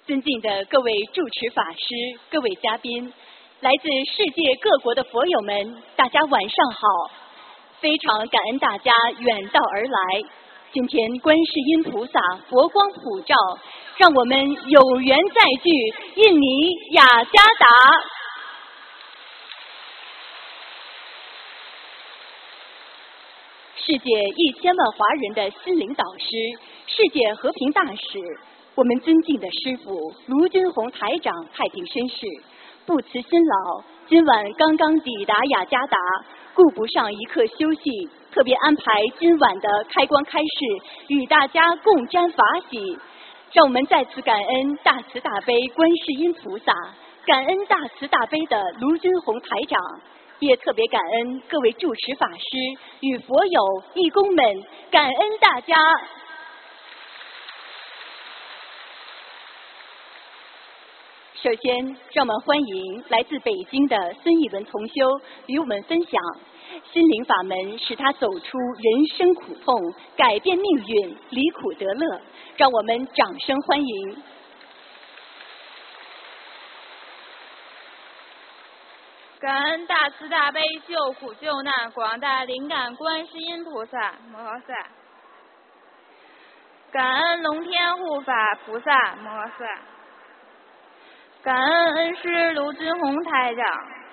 尊敬的各位主持法师、各位嘉宾，来自世界各国的佛友们，大家晚上好！非常感恩大家远道而来。今天观世音菩萨佛光普照，让我们有缘再聚印尼雅加达。世界1000万华人的心灵导师，世界和平大使，我们尊敬的师父卢军宏台长太平绅士，不辞辛劳，今晚刚刚抵达雅加达，顾不上一刻休息，特别安排今晚的开光开示，与大家共沾法喜。让我们再次感恩大慈大悲观世音菩萨，感恩大慈大悲的卢军宏台长，也特别感恩各位主持法师与佛友义工们，感恩大家。首先，让我们欢迎来自北京的孙一文同修与我们分享心灵法门，使他走出人生苦痛，改变命运，离苦得乐。让我们掌声欢迎。 感恩大慈大悲救苦救难广大灵感观世音菩萨摩诃萨，感恩龙天护法菩萨摩诃萨，感恩恩师卢军宏台长，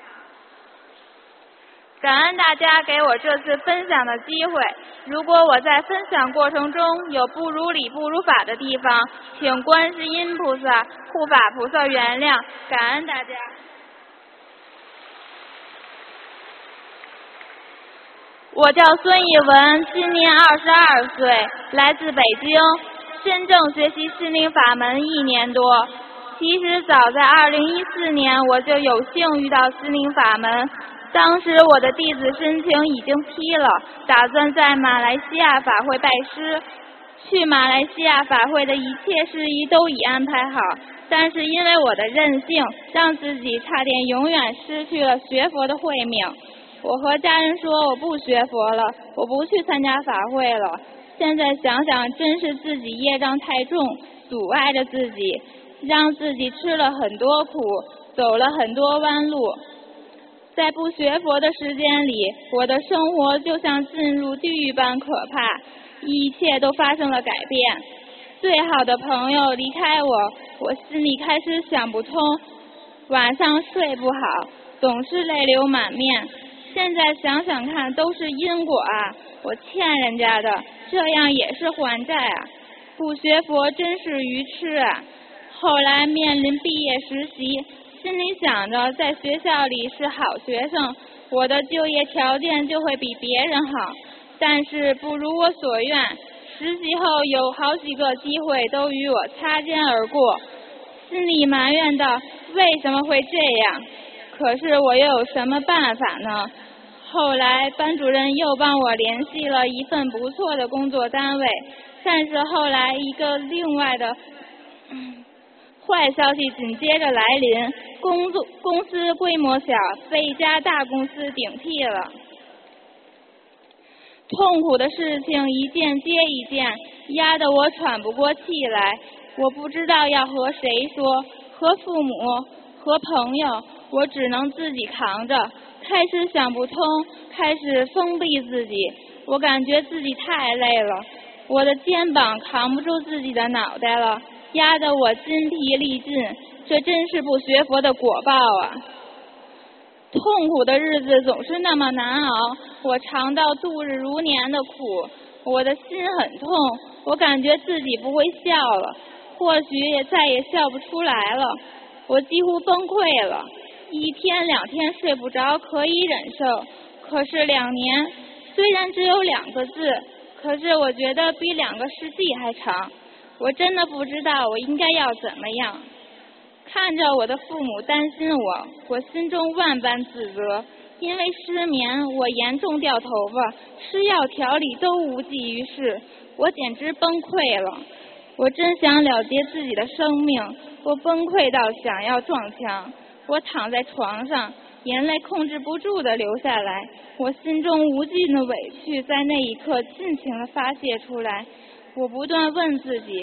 感恩大家给我这次分享的机会。如果我在分享过程中有不如理不如法的地方，请观世音菩萨、护法菩萨原谅，感恩大家。我叫孙一文，今年22岁，来自北京，真正学习心灵法门1年多。其实早在2014年我就有幸遇到心灵法门，当时我的弟子申请已经批了，打算在马来西亚法会拜师。去马来西亚法会的一切事宜都已安排好，但是因为我的任性，让自己差点永远失去了学佛的慧命。我和家人说我不学佛了，我不去参加法会了。现在想想，真是自己业障太重，阻碍着自己，让自己吃了很多苦，走了很多弯路。在不学佛的时间里，我的生活就像进入地狱般可怕，一切都发生了改变。最好的朋友离开我，我心里开始想不通，晚上睡不好，总是泪流满面。现在想想看，都是因果啊，我欠人家的，这样也是还债啊，不学佛真是愚痴啊。后来面临毕业实习，心里想着在学校里是好学生，我的就业条件就会比别人好，但是不如我所愿，实习后有好几个机会都与我擦肩而过，心里埋怨道为什么会这样，可是我又有什么办法呢？后来班主任又帮我联系了一份不错的工作单位，但是后来一个另外的坏消息紧接着来临，公司规模小，被一家大公司顶替了。痛苦的事情一件接一件，压得我喘不过气来。我不知道要和谁说，和父母，和朋友，我只能自己扛着。开始想不通，开始封闭自己，我感觉自己太累了，我的肩膀扛不住自己的脑袋了，压得我筋疲力尽，这真是不学佛的果报啊！痛苦的日子总是那么难熬，我尝到度日如年的苦，我的心很痛，我感觉自己不会笑了，或许也再也笑不出来了，我几乎崩溃了。1天2天睡不着可以忍受，可是2年，虽然只有2个字，可是我觉得比2个世纪还长。我真的不知道我应该要怎么样。看着我的父母担心我心中万般自责。因为失眠，我严重掉头发，吃药调理都无济于事，我简直崩溃了。我真想了结自己的生命，我崩溃到想要撞墙。我躺在床上，眼泪控制不住地流下来，我心中无尽的委屈在那一刻尽情地发泄出来。我不断问自己，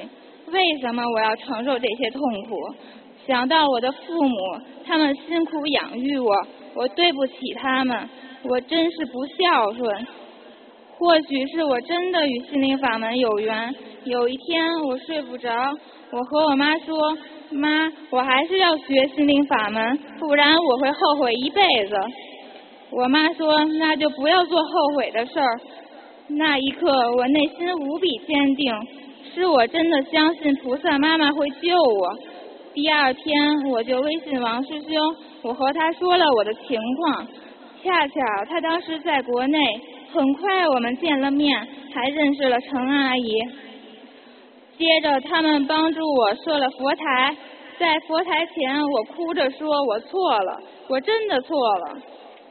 为什么我要承受这些痛苦？想到我的父母，他们辛苦养育我，我对不起他们，我真是不孝顺。或许是我真的与心灵法门有缘，有一天我睡不着，我和我妈说，妈，我还是要学心灵法门，不然我会后悔一辈子。我妈说，那就不要做后悔的事儿。那一刻我内心无比坚定，是我真的相信菩萨妈妈会救我。第二天我就微信王师兄，我和他说了我的情况，恰巧他当时在国内，很快我们见了面，还认识了程阿姨。接着他们帮助我设了佛台，在佛台前我哭着说我错了，我真的错了，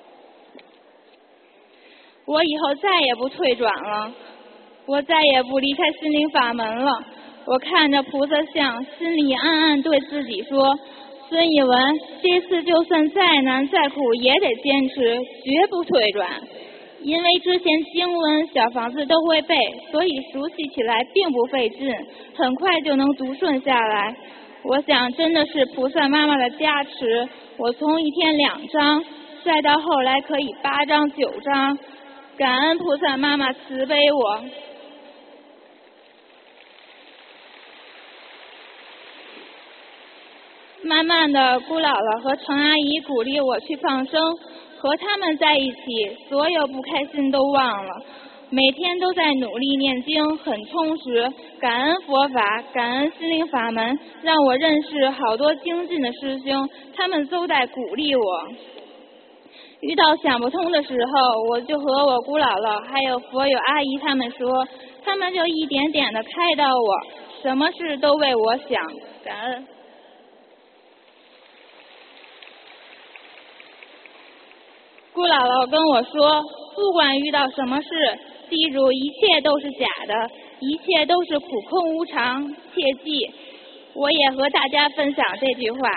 我以后再也不退转了，我再也不离开心灵法门了。我看着菩萨像，心里暗暗对自己说，孙一文，这次就算再难再苦也得坚持，绝不退转。因为之前经文小房子都会背，所以熟悉起来并不费劲，很快就能读顺下来。我想真的是菩萨妈妈的加持，我从一天2章，再到后来可以8章9章，感恩菩萨妈妈慈悲我。慢慢的，姑姥姥和程阿姨鼓励我去放生，和他们在一起，所有不开心都忘了，每天都在努力念经，很充实。感恩佛法，感恩心灵法门，让我认识好多精进的师兄，他们都在鼓励我。遇到想不通的时候，我就和我姑姥姥还有佛友阿姨他们说，他们就一点点的开导我，什么事都为我想，感恩。姑姥姥跟我说，不管遇到什么事，记住一切都是假的，一切都是苦空无常，切记。我也和大家分享这句话。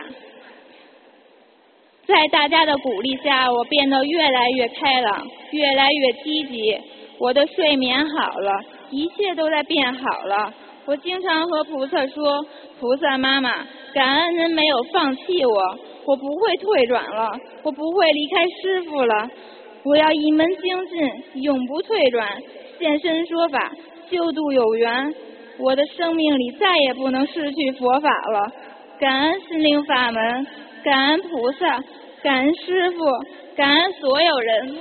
在大家的鼓励下，我变得越来越开朗，越来越积极。我的睡眠好了，一切都在变好了。我经常和菩萨说，菩萨妈妈，感恩您没有放弃我，我不会退转了，我不会离开师父了，我要一门精进，永不退转，现身说法，救度有缘。我的生命里再也不能失去佛法了。感恩心灵法门，感恩菩萨，感恩师父，感恩所有人。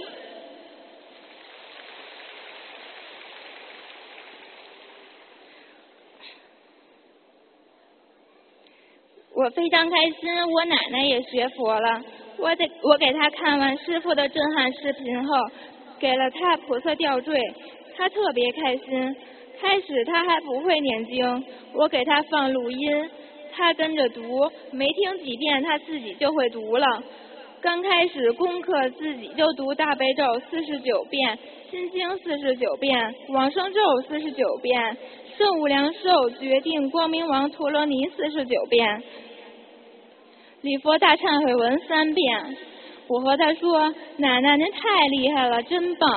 我非常开心，我奶奶也学佛了。我给她看完师父的震撼视频后，给了她菩萨吊坠，她特别开心。开始她还不会念经，我给她放录音，她跟着读，没听几遍她自己就会读了。刚开始功课自己就读大悲咒49遍，心经49遍，往生咒49遍，圣无量寿决定光明王陀罗尼49遍，礼佛大忏悔文3遍。我和他说，奶奶您太厉害了，真棒。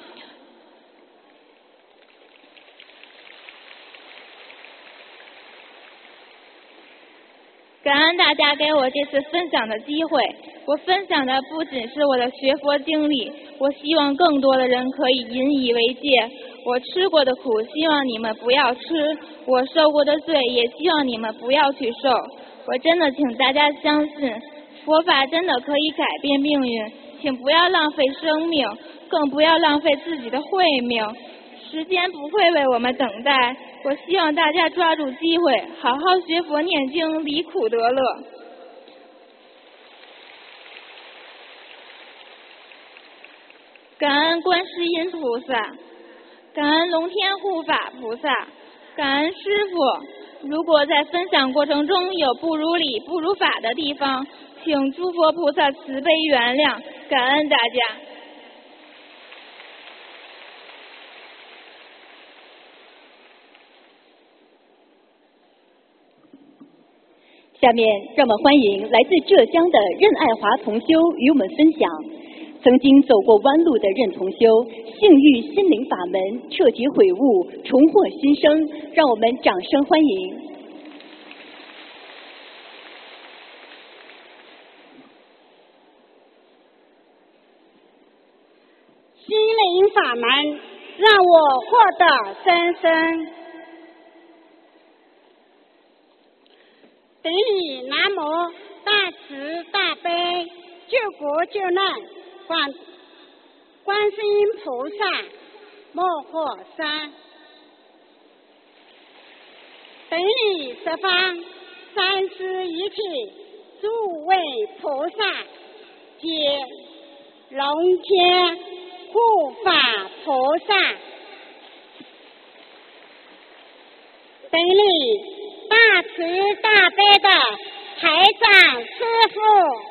感恩大家给我这次分享的机会，我分享的不仅是我的学佛经历，我希望更多的人可以引以为戒。我吃过的苦，希望你们不要吃；我受过的罪，也希望你们不要去受。我真的请大家相信，佛法真的可以改变命运，请不要浪费生命，更不要浪费自己的慧命。时间不会为我们等待，我希望大家抓住机会，好好学佛念经，离苦得乐。感恩观世音菩萨，感恩龙天护法菩萨，感恩师父。如果在分享过程中有不如理、不如法的地方，请诸佛菩萨慈悲原谅，感恩大家。 下面让我们欢迎来自浙江的任爱华同修与我们分享曾经走过弯路的任同修幸遇心灵法门，彻底悔悟，重获新生，让我们掌声欢迎。 法门，让我获得真身。顶礼南无大慈大悲救国救难观世音菩萨摩诃萨。顶礼十方三施一切诸位菩萨及龙天护法菩萨。顶礼大慈大悲的台长师父，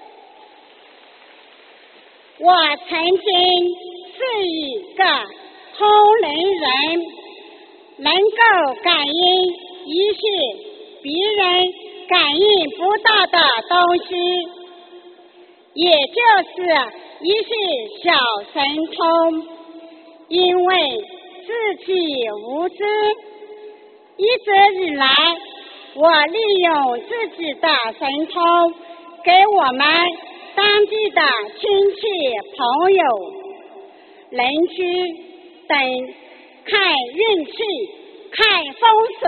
我曾经是一个通灵人，能够感应一切别人感应不到的东西，也就是一些小神通。因为自己无知，一直以来我利用自己的神通，给我们当地的亲戚朋友邻居等看运气，看风水，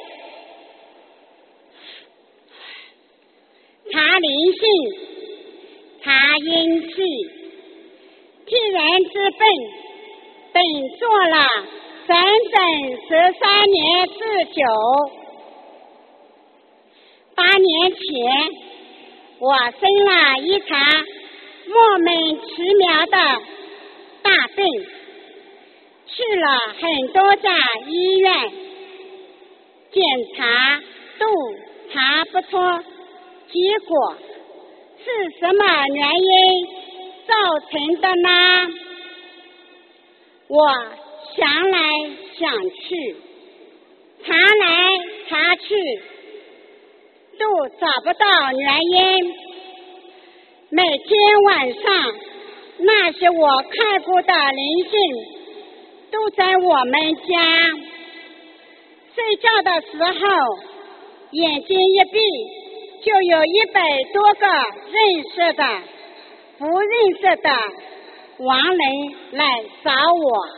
查灵性，查阴气，替人治病，等做了整整13年之久。8年前，我生了一场莫名其妙的大病，去了很多家医院，检查都查不出结果，是什么原因造成的呢？我想来想去，查来查去，都找不到原因。每天晚上，那些我看过的灵性都在我们家。睡觉的时候，眼睛一闭，就有100多个认识的、不认识的亡人来找我。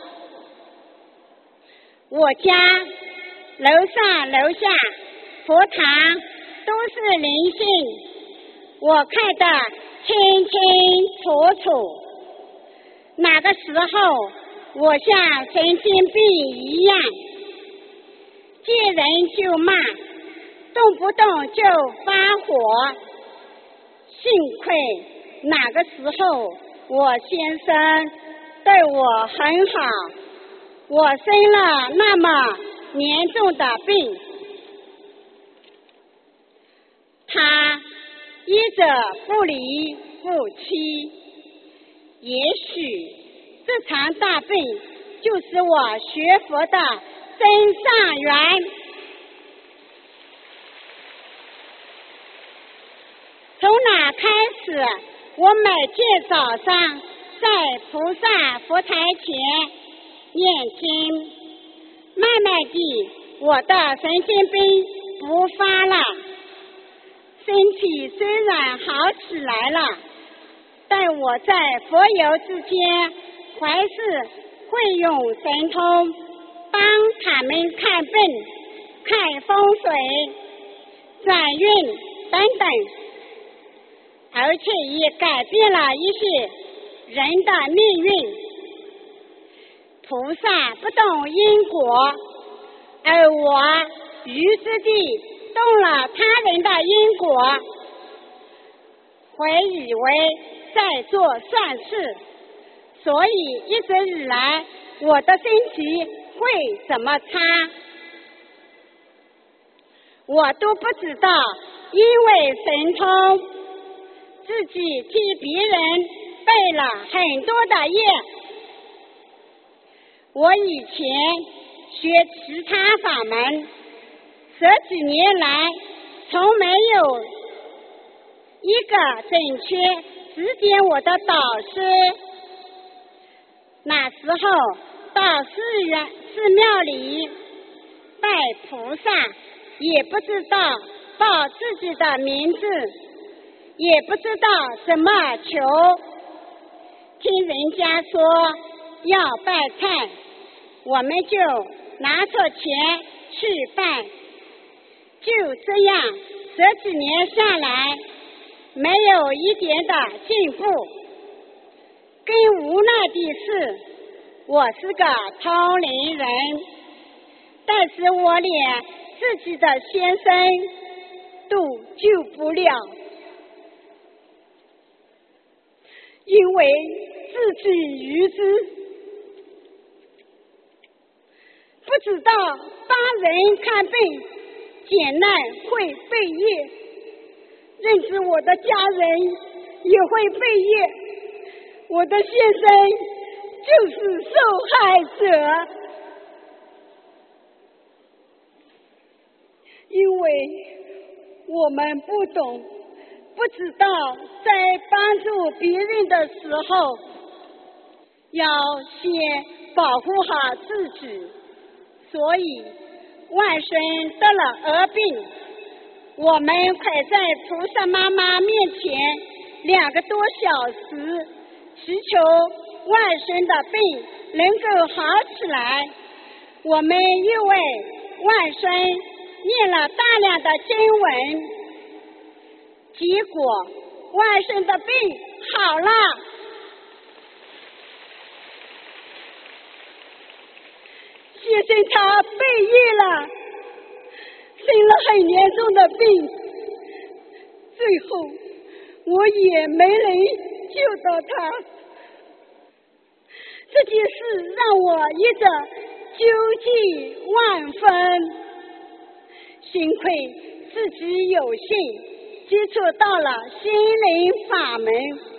我家楼上楼下佛堂都是灵性，我看得清清楚楚。那个时候我像神经病一样，见人就骂，动不动就发火。幸亏那个时候我先生对我很好，我生了那么严重的病，他依着不离不弃。也许这场大病就是我学佛的真上缘。从那开始，我每天早上在菩萨佛台前念经，慢慢地我的神经病不发了，身体虽然好起来了，但我在佛友之间还是会用神通帮他们看病、看风水、转运等等，而且也改变了一些人的命运。菩萨不懂因果，而我愚之地动了他人的因果，会以为在做善事，所以一直以来我的身体会怎么差，我都不知道。因为神通，自己替别人背了很多的业。我以前学其他法门，10几年来从没有一个正确指点我的导师。那时候到寺庙里拜菩萨，也不知道报自己的名字，也不知道怎么求。听人家说要拜菜，我们就拿出钱去拜。就这样10几年下来，没有一点的进步。更无奈的是，我是个同龄人，但是我连自己的先生都救不了，因为自己愚痴，不知道帮人看病简难会背业，认识我的家人也会背业，我的先生就是受害者。因为我们不懂，不知道在帮助别人的时候要先保护好自己，所以外甥得了儿病，我们排在菩萨妈妈面前2个多小时，祈求外甥的病能够好起来。我们又为外甥念了大量的经文，结果外甥的病好了。先生他背业了，生了很严重的病，最后我也没能救到他。这件事让我一直纠结万分，幸亏自己有幸接触到了心灵法门。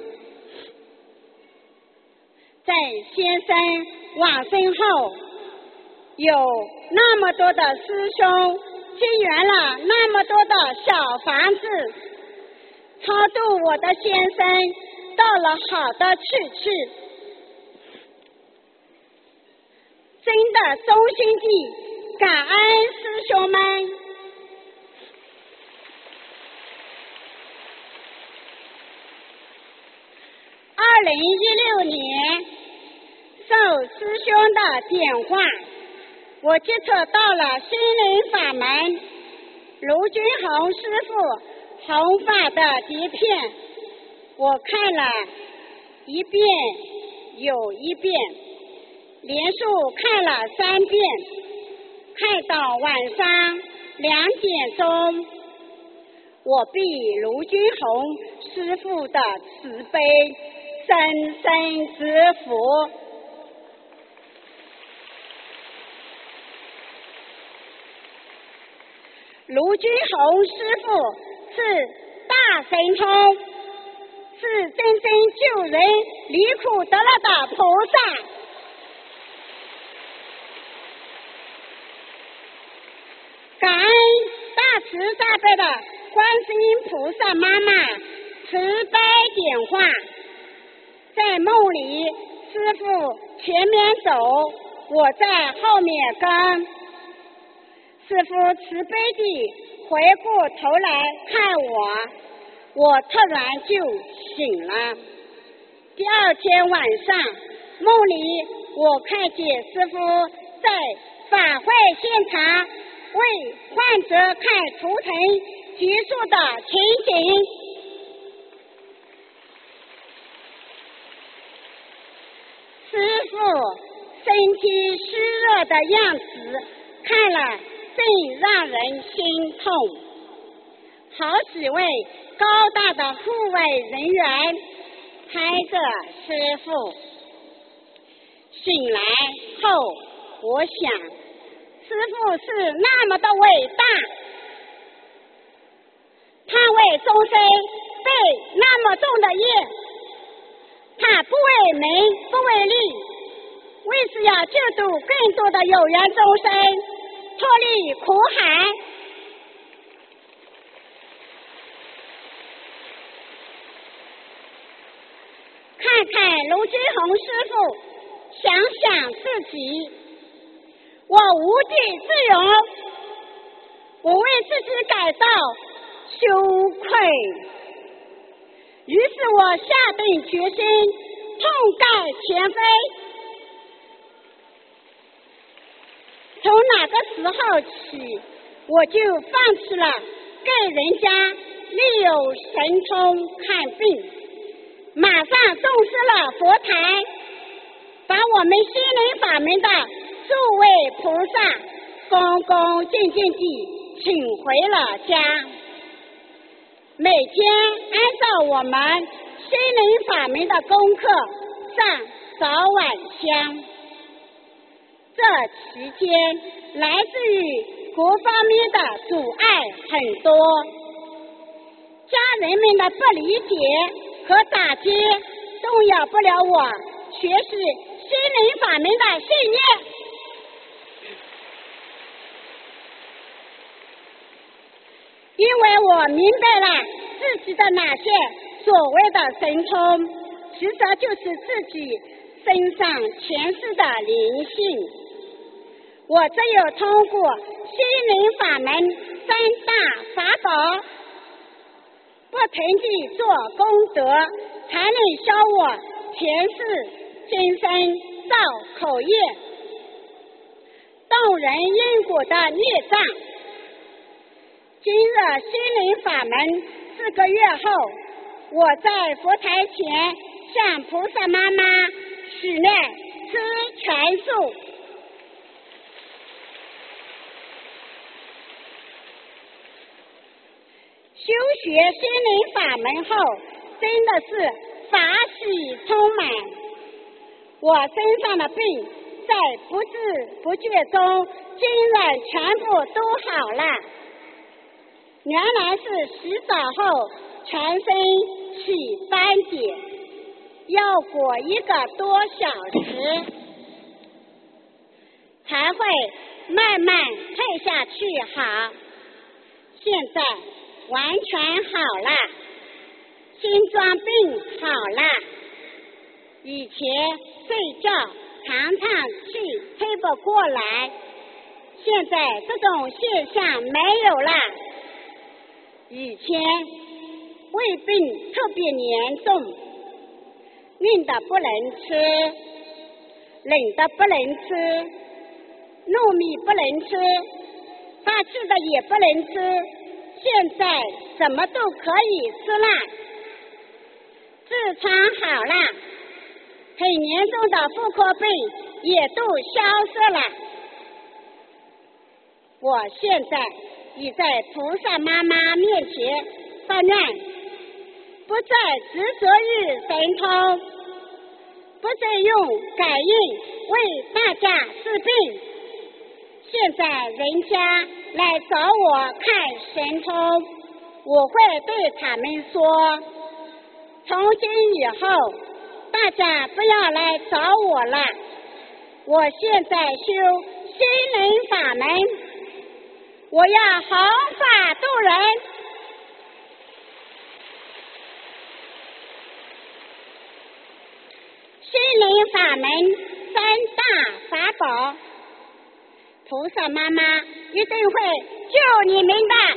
在先生往生后，有那么多的师兄结缘了那么多的小房子，超度我的先生到了好的去处，真的衷心地感恩师兄们。2016年受师兄的点化，我接触到了心灵法门，卢军宏师父弘法的碟片，我看了一遍又一遍，连续看了3遍，看到晚上2点钟，我被卢军宏师父的慈悲深深折服。卢军宏师父是大神通，是真正救人离苦得乐的菩萨。感恩大慈大悲的观世音菩萨妈妈慈悲点化，在梦里师父前面走，我在后面跟。师父慈悲地回过头来看我突然就醒了。第2天晚上，梦里我看见师父在法会现场为患者看图腾结束的情景。师父身体虚弱的样子看了真让人心痛。好几位高大的护卫人员拍着师父。醒来后，我想师父是那么的伟大，他为众生背那么重的业，他不为名不为利，为是要救度更多的有缘众生脱离苦海。看看卢军宏师父，想想自己，我无地自容，我为自己感到羞愧，于是我下定决心痛改前非， 从那个时候起，我就放弃了给人家利用神通看病，马上动设了佛台，把我们心灵法门的诸位菩萨恭恭敬敬地请回了家，每天按照我们心灵法门的功课上早晚香。这期间来自于各方面的阻碍很多，家人们的不理解和打击动摇不了我学习心灵法门的信念。因为我明白了自己的那些所谓的神通，其实就是自己身上前世的灵性。我只有通过心灵法门三大法宝，不停地做功德，才能消我前世今生造口业、动人因果的孽障。今日心灵法门4个月后，我在佛台前向菩萨妈妈许愿吃全素。修学心灵法门后，真的是法喜充满。我身上的病在不知不觉中竟然全部都好了。原来是洗澡后全身起斑点，要过1个多小时才会慢慢退下去好。现在完全好了，心脏病好了。以前睡觉常常气推不过来，现在这种现象没有了。以前胃病特别严重，硬的不能吃，冷的不能吃，糯米不能吃，发气的也不能吃，现在什么都可以吃了。痔疮好了，很严重的妇科病也都消失了。我现在已在菩萨妈妈面前发愿，不再执着于神通，不再用感应为大家治病。现在人家来找我看神通，我会对他们说，从今以后大家不要来找我了，我现在修心灵法门，我要弘法度人。心灵法门三大法宝，菩萨妈妈一定会救你们的。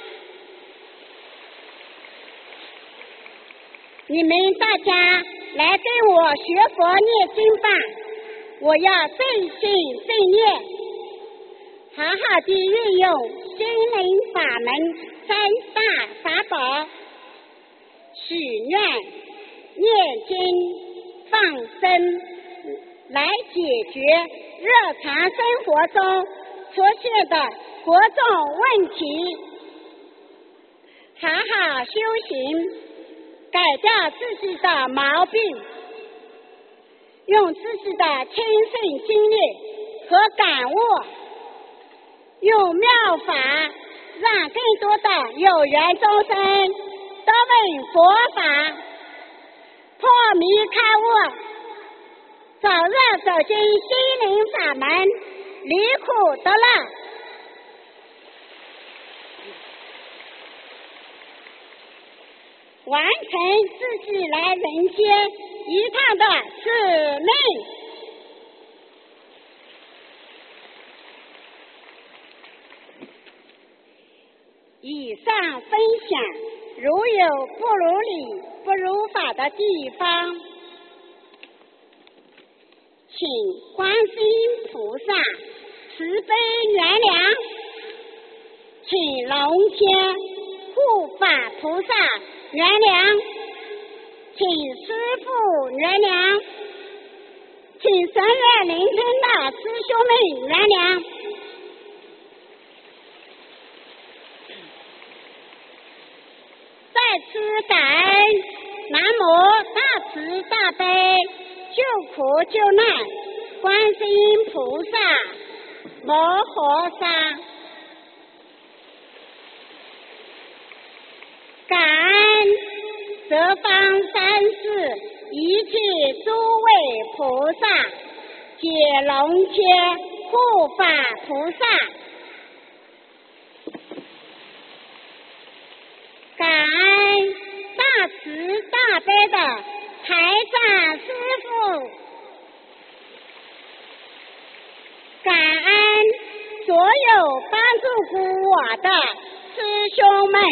你们大家来跟我学佛念经吧，我要正信正念，好好地运用心灵法门三大法宝，许愿、念经、放生，来解决日常生活中出现的各种问题，好好修行，改掉自己的毛病，用自己的亲身经历和感悟，用妙法让更多的有缘众生得闻佛法，破迷开悟，早日走进心灵法门，离苦得乐。完成自己来人间一趟的使命。以上分享如有不如理、不如法的地方，请观世音菩萨慈悲原谅，请龙天护法菩萨原谅，请师父原谅，请神月聆听的师兄们原谅。再次感恩南无大慈大悲救苦救难观世音菩萨摩诃萨，感恩十方三世一切诸位菩萨解龙天护法菩萨，感恩大慈大悲的台长师父，感恩所有帮助过我的师兄们。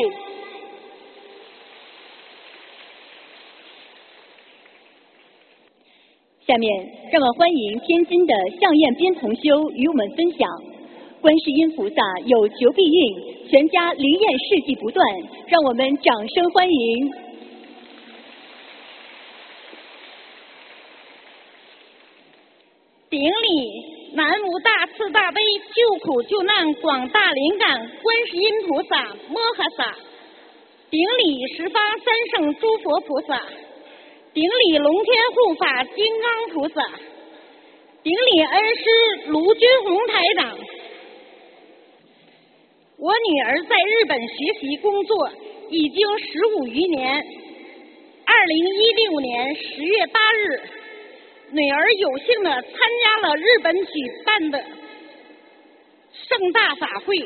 下面让我们欢迎天津的向艳编同修与我们分享观世音菩萨有求必应，全家灵验事迹不断，让我们掌声欢迎。 顶礼南无大慈大悲救苦救难广大灵感观世音菩萨摩诃萨，顶礼十方三圣诸佛菩萨，顶礼龙天护法金刚菩萨，顶礼恩师卢军宏台长。我女儿在日本学习工作已经15余年。2016年10月8日，女儿有幸的参加了日本举办的盛大法会，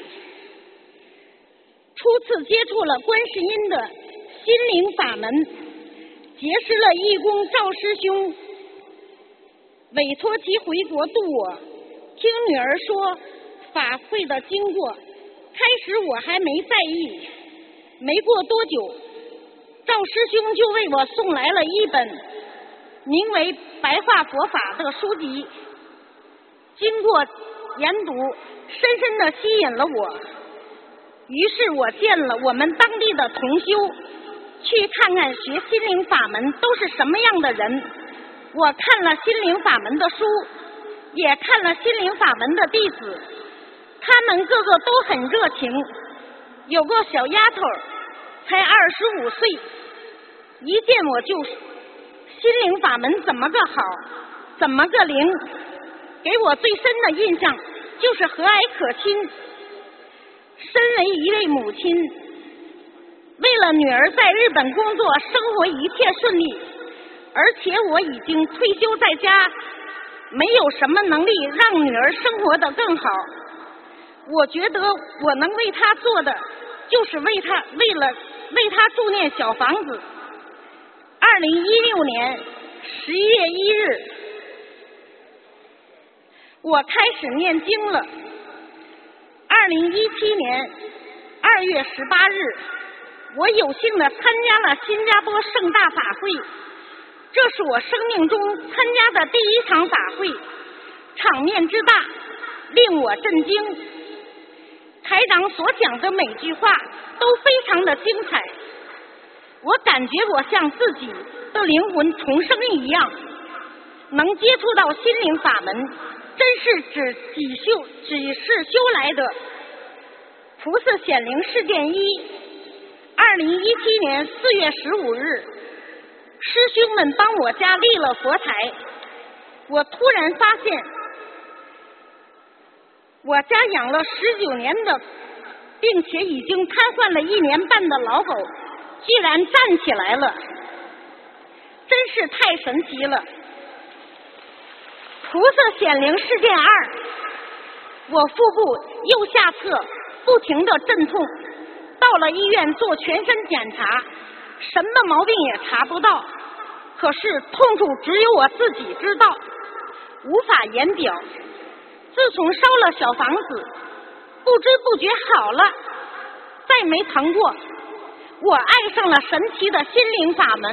初次接触了观世音的心灵法门，结识了义工赵师兄，委托其回国度我。听女儿说法会的经过，开始我还没在意，没过多久，赵师兄就为我送来了一本名为《白话佛法》的书籍，经过研读，深深地吸引了我。于是我见了我们当地的同修，去看看学心灵法门都是什么样的人。我看了心灵法门的书，也看了心灵法门的弟子，他们个个都很热情。有个小丫头才25岁，一见我就心灵法门怎么个好，怎么个灵，给我最深的印象就是和蔼可亲。身为一位母亲，为了女儿在日本工作生活一切顺利，而且我已经退休在家，没有什么能力让女儿生活得更好。我觉得我能为她做的就是为她助念小房子。2016年11月1日，我开始念经了。2017年2月18日，我有幸的参加了新加坡盛大法会，这是我生命中参加的第一场法会，场面之大令我震惊。台长所讲的每句话都非常的精彩，我感觉我像自己的灵魂重生一样，能接触到心灵法门，真是只是修来的。菩萨显灵事件1，2017年4月15日，师兄们帮我家立了佛台，我突然发现我家养了19年的并且已经瘫痪了1年半的老狗居然站起来了，真是太神奇了。菩萨显灵事件2，我腹部右下侧不停地阵痛，到了医院做全身检查，什么毛病也查不到，可是痛处只有我自己知道，无法言表。自从烧了小房子，不知不觉好了，再没疼过。我爱上了神奇的心灵法门。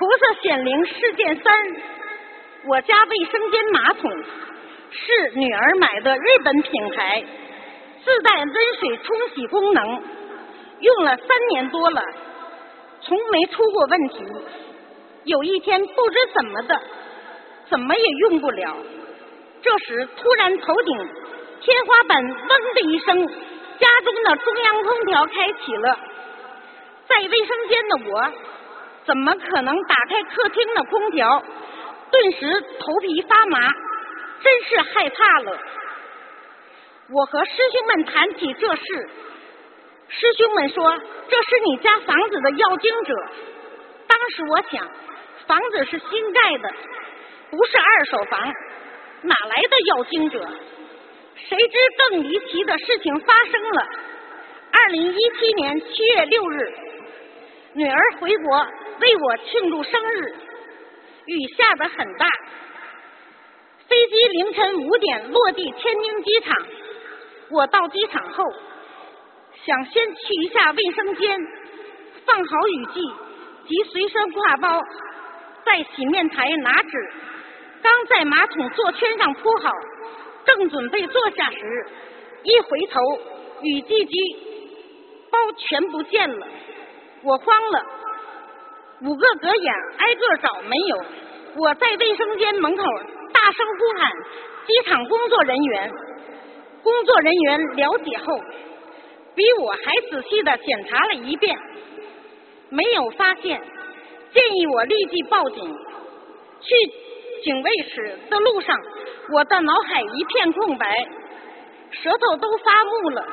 菩萨显灵事件3，我家卫生间马桶是女儿买的日本品牌，自带温水冲洗功能，用了3年多了，从没出过问题。有一天不知怎么的，怎么也用不了，这时突然头顶天花板嗡的一声，家中的中央空调开启了。在卫生间的我怎么可能打开客厅的空调，顿时头皮发麻，真是害怕了。我和师兄们谈起这事，师兄们说这是你家房子的要经者。当时我想，房子是新盖的，不是二手房，哪来的要经者？谁知更离奇的事情发生了。2017年7月6日，女儿回国为我庆祝生日，雨下得很大，飞机凌晨5点落地天津机场。我到机场后，想先去一下卫生间，放好雨具及随身挎包，在洗面台拿纸，刚在马桶座圈上铺好，正准备坐下时，一回头，雨具及包全不见了。我慌了，5个格眼挨个找没有。我在卫生间门口大声呼喊机场工作人员，工作人员了解后，比我还仔细地检查了一遍，没有发现，建议我立即报警。去警卫室的路上，我的脑海一片空白，舌头都发木了。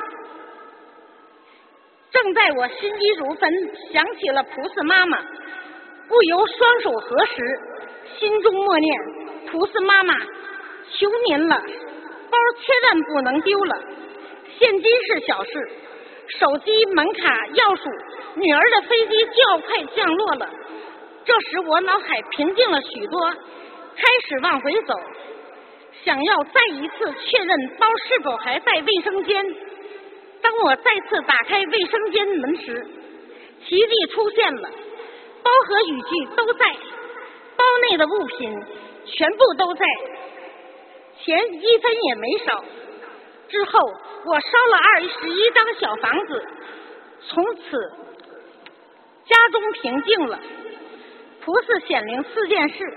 正在我心急如焚，想起了菩萨妈妈，不由双手合十，心中默念：菩萨妈妈，求您了，包千万不能丢了。现金是小事，手机、门卡、钥匙，女儿的飞机就要快降落了。这时我脑海平静了许多，开始往回走，想要再一次确认包是否还在卫生间。当我再次打开卫生间门时，奇迹出现了，包和雨具都在，包内的物品全部都在，钱1分也没少。之后我烧了21张小房子，从此家中平静了。菩萨显灵4件事。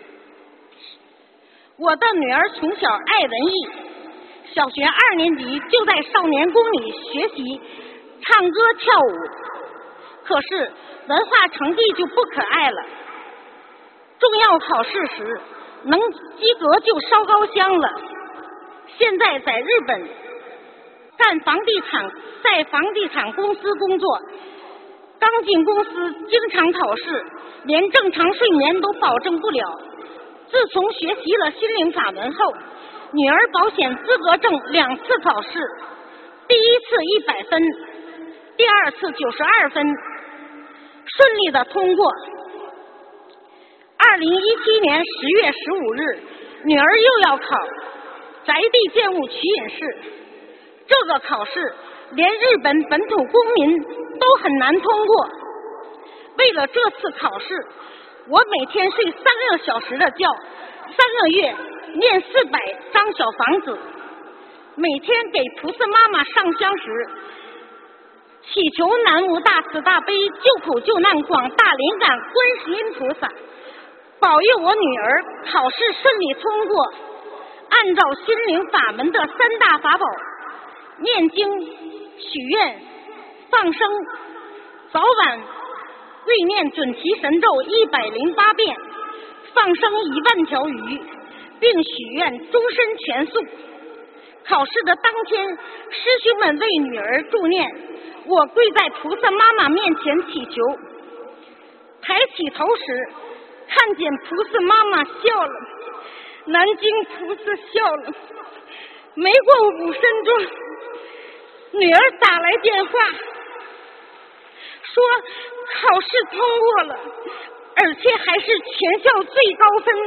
我的女儿从小爱文艺，小学2年级就在少年宫里学习唱歌跳舞，可是文化成绩就不可爱了。重要考试时能及格就烧高香了。现在在日本在房地产公司工作，刚进公司经常考试，连正常睡眠都保证不了。自从学习了心灵法门后，女儿保险资格证2次考试，第一次100分，第2次92分，顺利的通过。2017年10月15日，女儿又要考宅地建物取引试，这个考试连日本本土公民都很难通过。为了这次考试，我每天睡3个小时的觉，3个月念400张小房子，每天给菩萨妈妈上香时，祈求南无大慈大悲救苦救难广大灵感观世音菩萨保佑我女儿考试顺利通过。按照心灵法门的3大法宝，念经、许愿、放生，早晚跪念准提神咒108遍，放生1万条鱼，并许愿终身全素。考试的当天，师兄们为女儿助念，我跪在菩萨妈妈面前祈求。抬起头时，看见菩萨妈妈笑了，南京菩萨笑了。没过5分钟，女儿打来电话，说考试通过了，而且还是全校最高分。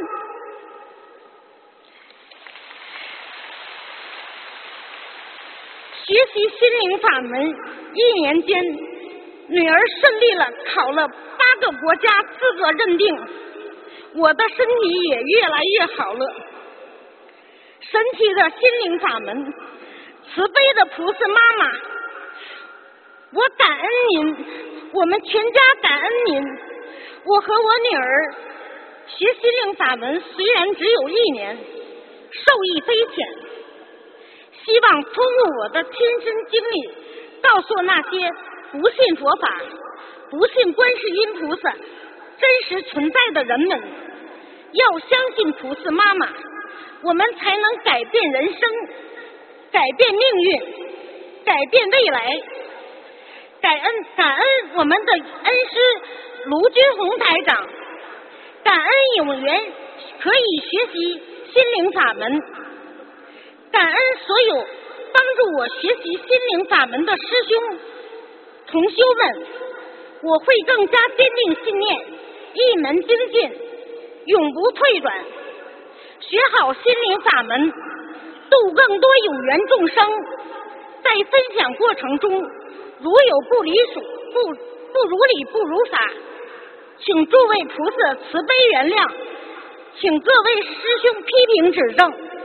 学习心灵法门1年间，女儿顺利了考了8 个国家资格认定，我的身体也越来越好了。神奇的心灵法门，慈悲的菩萨妈妈，我感恩您，我们全家感恩您。我和我女儿学心灵法门虽然只有1年，受益匪浅，希望通过我的亲身经历，告诉那些不信佛法、不信观世音菩萨真实存在的人们，要相信菩萨妈妈，我们才能改变人生，改变命运，改变未来。感恩我们的恩师卢军红台长，感恩有缘可以学习心灵法门，感恩所有帮助我学习心灵法门的师兄同修们，我会更加坚定信念，一门精进，永不退转，学好心灵法门，度更多有缘众生。在分享过程中，如有不如理不如法，请诸位菩萨慈悲原谅，请各位师兄批评指正。